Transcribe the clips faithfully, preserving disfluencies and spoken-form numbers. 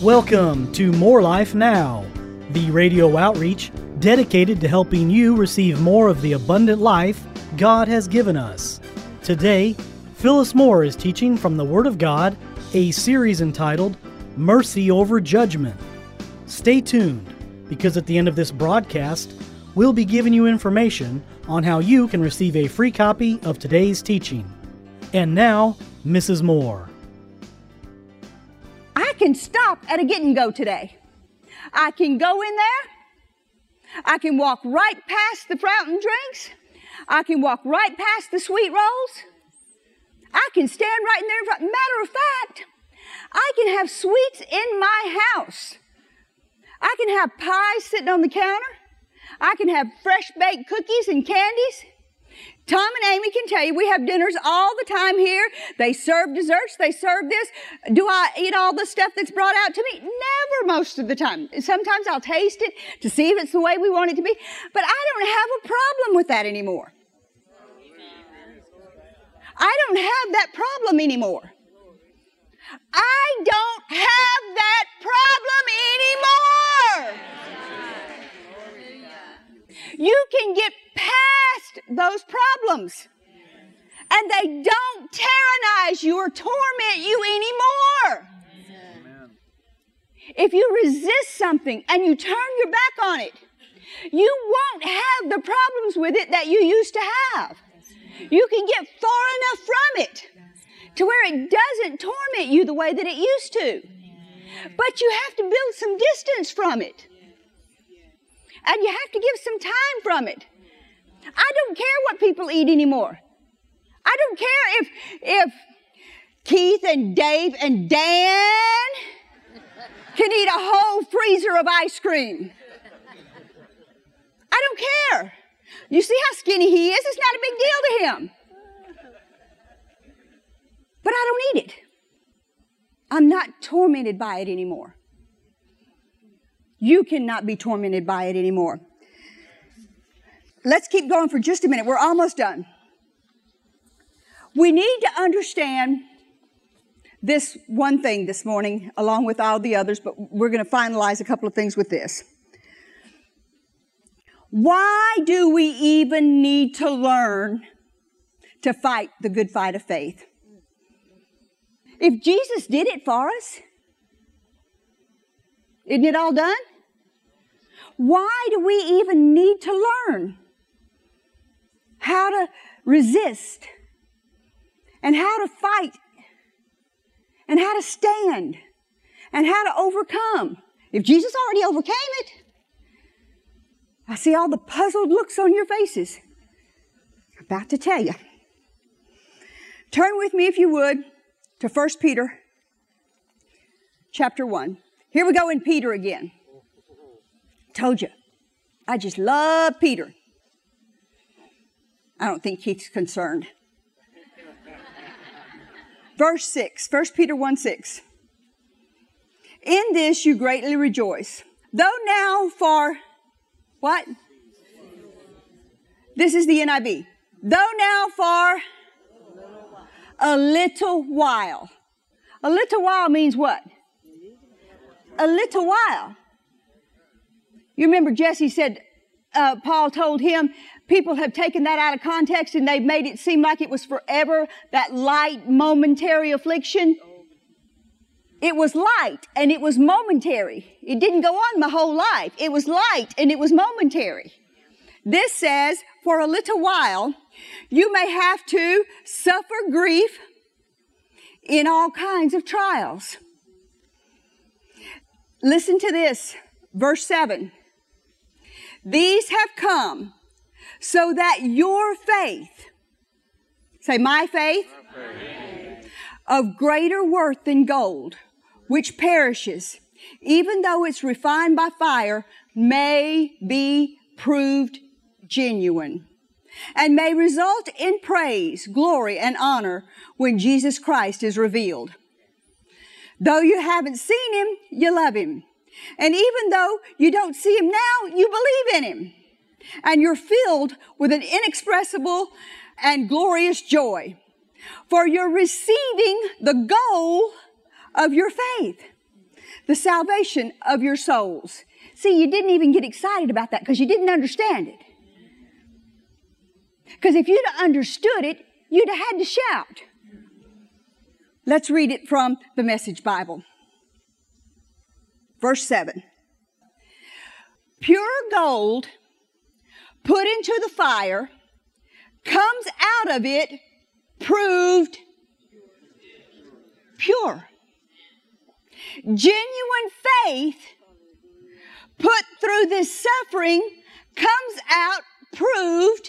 Welcome to More Life Now, the radio outreach dedicated to helping you receive more of the abundant life God has given us. Today, Phyllis Moore is teaching from the Word of God, a series entitled Mercy Over Judgment. Stay tuned, because at the end of this broadcast, we'll be giving you information on how you can receive a free copy of today's teaching. And now, Missus Moore. I can stop at a Get and Go today. I can go in there. I can walk right past the fountain drinks. I can walk right past the sweet rolls. I can stand right in there in front. Matter of fact, I can have sweets in my house. I can have pies sitting on the counter. I can have fresh baked cookies and candies. Tom and Amy can tell you we have dinners all the time here. They serve desserts. They serve this. Do I eat all the stuff that's brought out to me? Never, most of the time. Sometimes I'll taste it to see if it's the way we want it to be. But I don't have a problem with that anymore. I don't have that problem anymore. I don't have that problem anymore. You can get past those problems, and they don't tyrannize you or torment you anymore. Amen. If you resist something and you turn your back on it, you won't have the problems with it that you used to have. You can get far enough from it to where it doesn't torment you the way that it used to. But you have to build some distance from it. And you have to give some time from it. I don't care what people eat anymore. I don't care if, if Keith and Dave and Dan can eat a whole freezer of ice cream. I don't care. You see how skinny he is? It's not a big deal to him. But I don't eat it. I'm not tormented by it anymore. You cannot be tormented by it anymore. Let's keep going for just a minute. We're almost done. We need to understand this one thing this morning, along with all the others, but we're going to finalize a couple of things with this. Why do we even need to learn to fight the good fight of faith? If Jesus did it for us, isn't it all done? Why do we even need to learn how to resist and how to fight and how to stand and how to overcome? If Jesus already overcame it, I see all the puzzled looks on your faces. I'm about to tell you. Turn with me, if you would, to First Peter chapter one. Here we go in Peter again. Told you. I just love Peter. I don't think Keith's concerned. Verse six, First Peter one six. In this you greatly rejoice, though now for what? This is the N I V. Though now for a little while. A little while means what? A little while. You remember Jesse said, uh, Paul told him, people have taken that out of context and they've made it seem like it was forever, that light, momentary affliction. It was light and it was momentary. It didn't go on my whole life. It was light and it was momentary. This says, for a little while, you may have to suffer grief in all kinds of trials. Listen to this, verse seven. These have come so that your faith, say my faith, my faith, of greater worth than gold, which perishes, even though it's refined by fire, may be proved genuine, and may result in praise, glory, and honor when Jesus Christ is revealed. Though you haven't seen Him, you love Him. And even though you don't see Him now, you believe in Him. And you're filled with an inexpressible and glorious joy. For you're receiving the goal of your faith. the salvation of your souls. See, you didn't even get excited about that because you didn't understand it. Because if you'd have understood it, you'd have had to shout. Let's read it from the Message Bible. Verse seven. Pure gold put into the fire comes out of it proved pure. Genuine faith put through this suffering comes out proved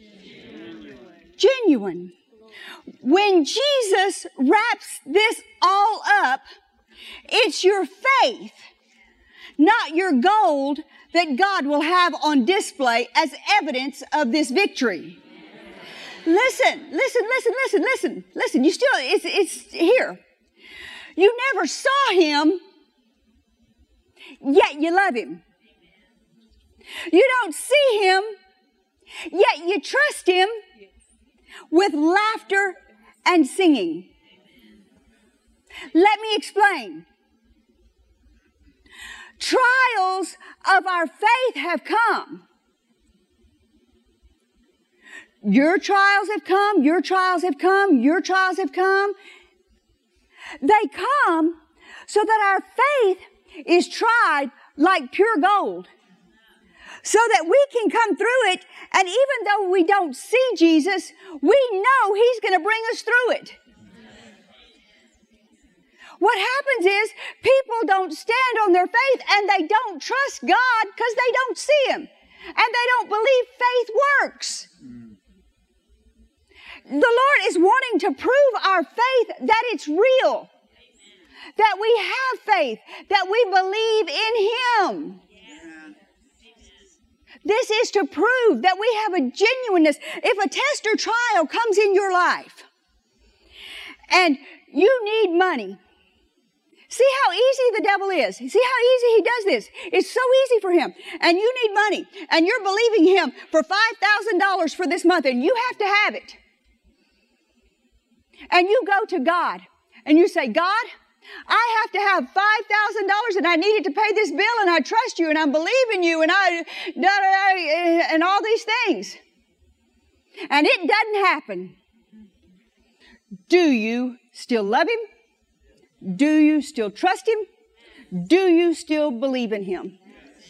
genuine. When Jesus wraps this all up, it's your faith, not your gold, that God will have on display as evidence of this victory. Listen, listen, listen, listen, listen, listen. You still, it's, it's here. You never saw Him, yet you love Him. You don't see Him, yet you trust Him with laughter and singing. Let me explain. Trials of our faith have come. Your trials have come, your trials have come, your trials have come. They come so that our faith is tried like pure gold, so that we can come through it, and even though we don't see Jesus, we know He's going to bring us through it. What happens is people don't stand on their faith and they don't trust God because they don't see Him, and they don't believe faith works. The Lord is wanting to prove our faith that it's real, that we have faith, that we believe in Him. This is to prove that we have a genuineness. If a test or trial comes in your life and you need money, see how easy the devil is. See how easy he does this. It's so easy for him. And you need money and you're believing him for five thousand dollars for this month and you have to have it. And you go to God and you say, God, I have to have five thousand dollars and I needed to pay this bill and I trust you and I believe in you and I, da, da, da, and all these things. And it doesn't happen. Do you still love Him? Do you still trust Him? Do you still believe in Him?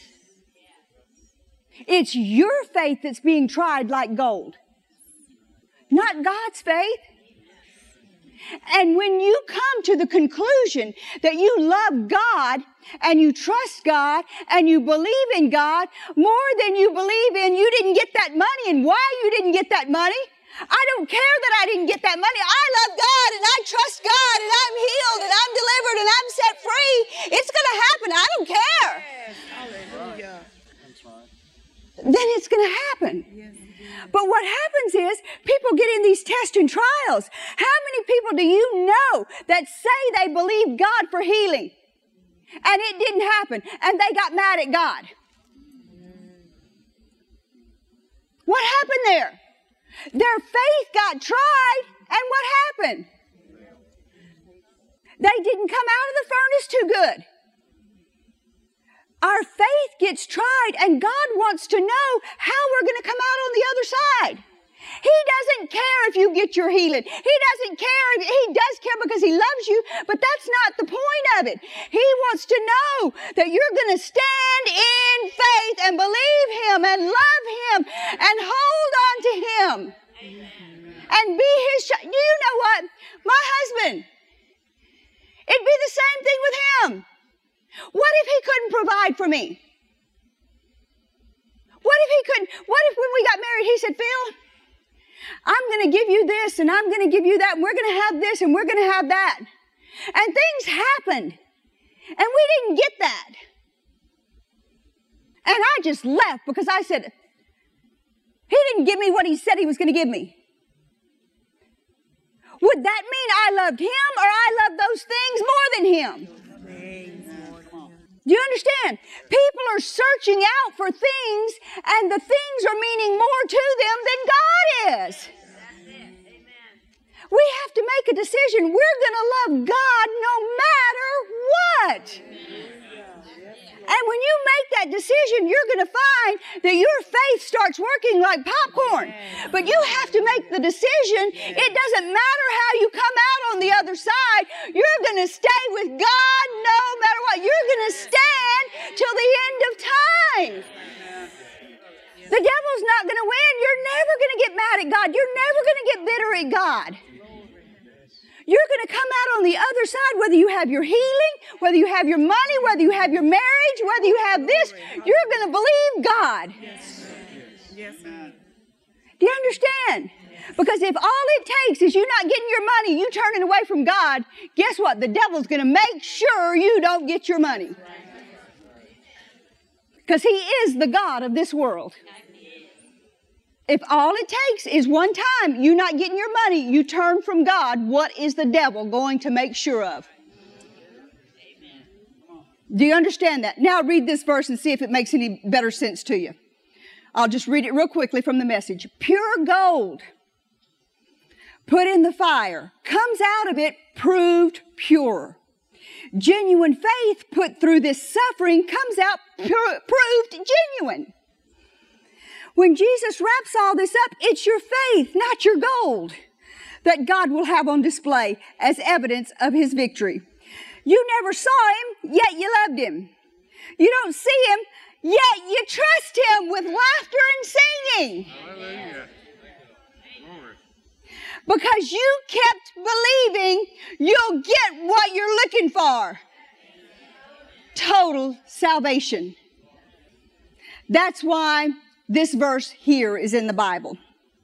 It's your faith that's being tried like gold, not God's faith. And when you come to the conclusion that you love God and you trust God and you believe in God more than you believe in you didn't get that money and why you didn't get that money, I don't care that I didn't get that money. I love God and I trust God and I'm healed and I'm delivered and I'm set free. It's going to happen. I don't care. Yes. Hallelujah. That's right. Then it's going to happen. Yes. But what happens is people get in these tests and trials. How many people do you know that say they believe God for healing and it didn't happen and they got mad at God? What happened there? Their faith got tried, and what happened? They didn't come out of the furnace too good. Our faith gets tried, and God wants to know how we're going to come out on the other side. He doesn't care if you get your healing. He doesn't care. If, he does care because He loves you, but that's not the point of it. He wants to know that you're going to stand in faith and believe Him and love Him and hold on to Him. Amen. And be His child. You know what? My husband, it'd be the same thing with him. What if he couldn't provide for me? What if he couldn't? What if when we got married, he said, Phil, I'm going to give you this and I'm going to give you that and we're going to have this and we're going to have that. And things happened and we didn't get that. And I just left because I said, He didn't give me what He said He was going to give me. Would that mean I loved Him or I loved those things more than Him? Do you understand? People are searching out for things, and the things are meaning more to them than God is. We have to make a decision. We're going to love God no matter what. And when you make that decision, you're going to find that your faith starts working like popcorn. But you have to make the decision. It doesn't matter how you come out on the other side. You're going to stay with God no matter what. You're going to stand till the end of time. The devil's not going to win. You're never going to get mad at God. You're never going to get bitter at God. You're going to come out on the other side, whether you have your healing, whether you have your money, whether you have your marriage, whether you have this, you're going to believe God. Yes. Yes. Do you understand? Because if all it takes is you not getting your money, you turning away from God, guess what? The devil's going to make sure you don't get your money. Because he is the God of this world. If all it takes is one time you not getting your money, you turn from God, what is the devil going to make sure of? Do you understand that? Now read this verse and see if it makes any better sense to you. I'll just read it real quickly from the Message. Pure gold put in the fire comes out of it proved pure. Genuine faith put through this suffering comes out pure, proved genuine. When Jesus wraps all this up, it's your faith, not your gold, that God will have on display as evidence of His victory. You never saw Him, yet you loved Him. You don't see Him, yet you trust Him with laughter and singing. Hallelujah. Glory. Because you kept believing you'll get what you're looking for. Total salvation. That's why this verse here is in the Bible.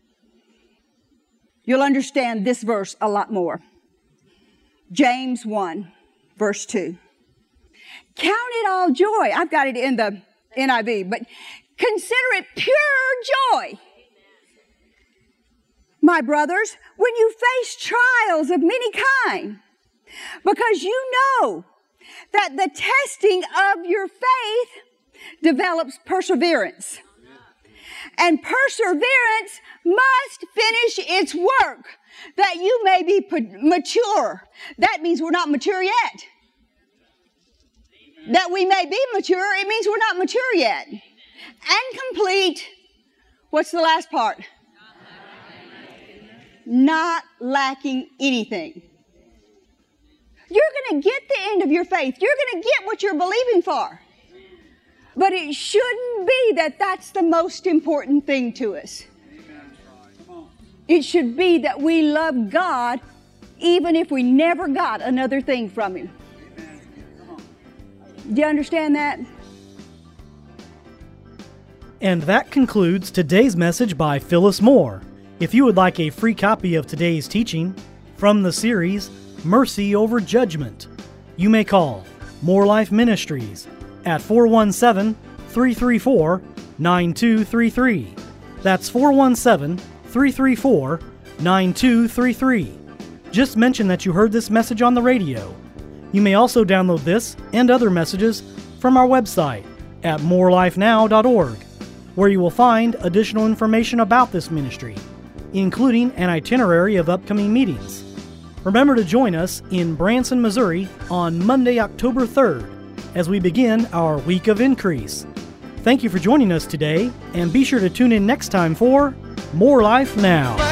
You'll understand this verse a lot more. James one, verse two. Count it all joy. I've got it in the N I V, but consider it pure joy, my brothers, when you face trials of many kind, because you know that the testing of your faith develops perseverance. And perseverance must finish its work, that you may be mature. That means we're not mature yet. That we may be mature, it means we're not mature yet. And complete, what's the last part? Not lacking anything. You're going to get the end of your faith. You're going to get what you're believing for. But it shouldn't be that that's the most important thing to us. It should be that we love God even if we never got another thing from Him. Do you understand that? And that concludes today's message by Phyllis Moore. If you would like a free copy of today's teaching from the series Mercy Over Judgment, you may call More Life Ministries at four one seven, three three four, nine two three three. That's four one seven, three three four, nine two three three. Just mention that you heard this message on the radio. You may also download this and other messages from our website at more life now dot org, where you will find additional information about this ministry, including an itinerary of upcoming meetings. Remember to join us in Branson, Missouri on Monday, October third, as we begin our Week of Increase. Thank you for joining us today, and be sure to tune in next time for More Life Now.